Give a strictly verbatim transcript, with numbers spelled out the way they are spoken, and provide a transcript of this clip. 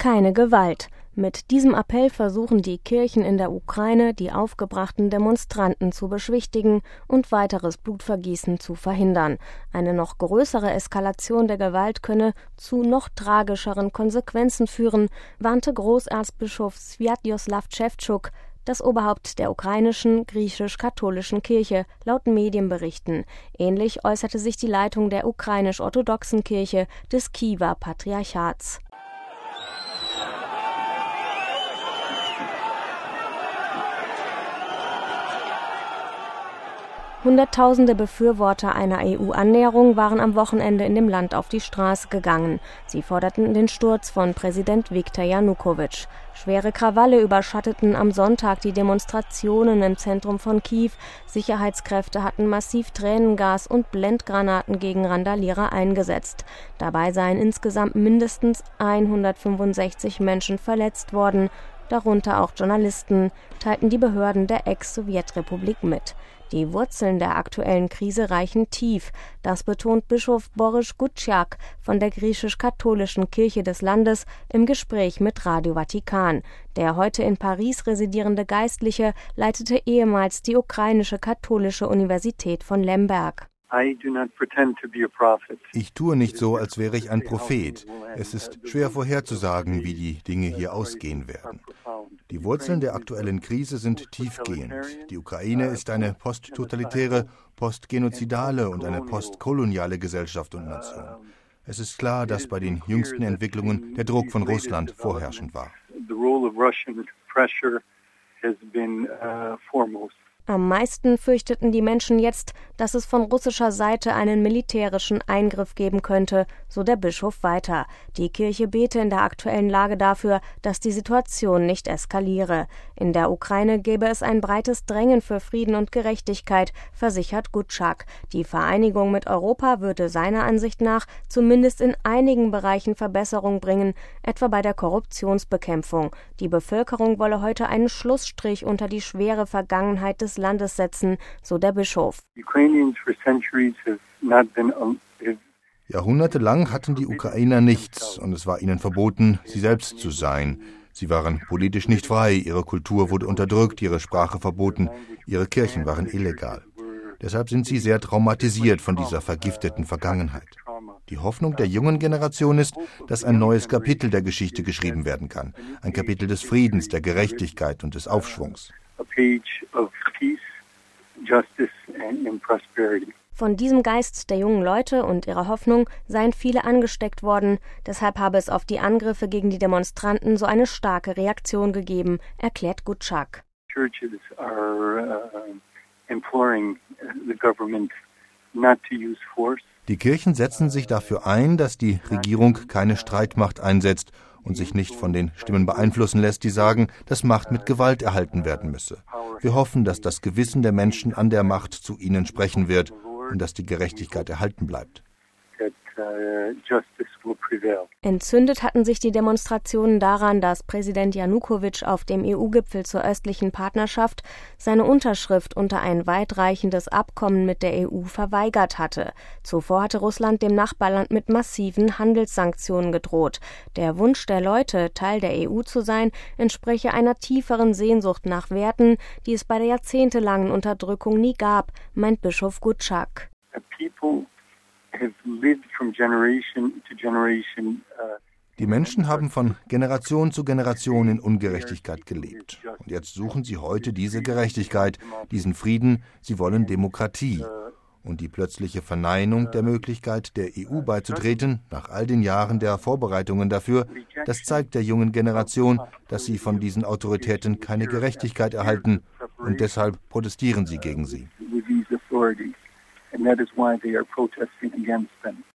Keine Gewalt. Mit diesem Appell versuchen die Kirchen in der Ukraine, die aufgebrachten Demonstranten zu beschwichtigen und weiteres Blutvergießen zu verhindern. Eine noch größere Eskalation der Gewalt könne zu noch tragischeren Konsequenzen führen, warnte Großerzbischof Swiatoslaw Schewtschuk, das Oberhaupt der ukrainischen griechisch-katholischen Kirche, laut Medienberichten. Ähnlich äußerte sich die Leitung der ukrainisch-orthodoxen Kirche des Kiewer Patriarchats. Hunderttausende Befürworter einer E U-Annäherung waren am Wochenende in dem Land auf die Straße gegangen. Sie forderten den Sturz von Präsident Viktor Janukowitsch. Schwere Krawalle überschatteten am Sonntag die Demonstrationen im Zentrum von Kiew. Sicherheitskräfte hatten massiv Tränengas und Blendgranaten gegen Randalierer eingesetzt. Dabei seien insgesamt mindestens hundertfünfundsechzig Menschen verletzt worden, darunter auch Journalisten, teilten die Behörden der Ex-Sowjetrepublik mit. Die Wurzeln der aktuellen Krise reichen tief. Das betont Bischof Boris Gutschiak von der griechisch-katholischen Kirche des Landes im Gespräch mit Radio Vatikan. Der heute in Paris residierende Geistliche leitete ehemals die ukrainische katholische Universität von Lemberg. Ich tue nicht so, als wäre ich ein Prophet. Es ist schwer vorherzusagen, wie die Dinge hier ausgehen werden. Die Wurzeln der aktuellen Krise sind tiefgehend. Die Ukraine ist eine posttotalitäre, postgenozidale und eine postkoloniale Gesellschaft und Nation. Es ist klar, dass bei den jüngsten Entwicklungen der Druck von Russland vorherrschend war. Am meisten fürchteten die Menschen jetzt, dass es von russischer Seite einen militärischen Eingriff geben könnte, so der Bischof weiter. Die Kirche bete in der aktuellen Lage dafür, dass die Situation nicht eskaliere. In der Ukraine gäbe es ein breites Drängen für Frieden und Gerechtigkeit, versichert Gutschiak. Die Vereinigung mit Europa würde seiner Ansicht nach zumindest in einigen Bereichen Verbesserung bringen, etwa bei der Korruptionsbekämpfung. Die Bevölkerung wolle heute einen Schlussstrich unter die schwere Vergangenheit des Landes setzen, so der Bischof. Jahrhundertelang hatten die Ukrainer nichts und es war ihnen verboten, sie selbst zu sein. Sie waren politisch nicht frei, ihre Kultur wurde unterdrückt, ihre Sprache verboten, ihre Kirchen waren illegal. Deshalb sind sie sehr traumatisiert von dieser vergifteten Vergangenheit. Die Hoffnung der jungen Generation ist, dass ein neues Kapitel der Geschichte geschrieben werden kann. Ein Kapitel des Friedens, der Gerechtigkeit und des Aufschwungs. Von diesem Geist der jungen Leute und ihrer Hoffnung seien viele angesteckt worden. Deshalb habe es auf die Angriffe gegen die Demonstranten so eine starke Reaktion gegeben, erklärt Gutschiak. Die Kirchen setzen sich dafür ein, dass die Regierung keine Streitmacht einsetzt und sich nicht von den Stimmen beeinflussen lässt, die sagen, dass Macht mit Gewalt erhalten werden müsse. Wir hoffen, dass das Gewissen der Menschen an der Macht zu ihnen sprechen wird und dass die Gerechtigkeit erhalten bleibt. Entzündet hatten sich die Demonstrationen daran, dass Präsident Janukowitsch auf dem E U-Gipfel zur östlichen Partnerschaft seine Unterschrift unter ein weitreichendes Abkommen mit der E U verweigert hatte. Zuvor hatte Russland dem Nachbarland mit massiven Handelssanktionen gedroht. Der Wunsch der Leute, Teil der E U zu sein, entspreche einer tieferen Sehnsucht nach Werten, die es bei der jahrzehntelangen Unterdrückung nie gab, meint Bischof Gutschiak. Die Menschen haben von Generation zu Generation in Ungerechtigkeit gelebt. Und jetzt suchen sie heute diese Gerechtigkeit, diesen Frieden, sie wollen Demokratie. Und die plötzliche Verneinung der Möglichkeit, der E U beizutreten, nach all den Jahren der Vorbereitungen dafür, das zeigt der jungen Generation, dass sie von diesen Autoritäten keine Gerechtigkeit erhalten und deshalb protestieren sie gegen sie. And that is why they are protesting against them.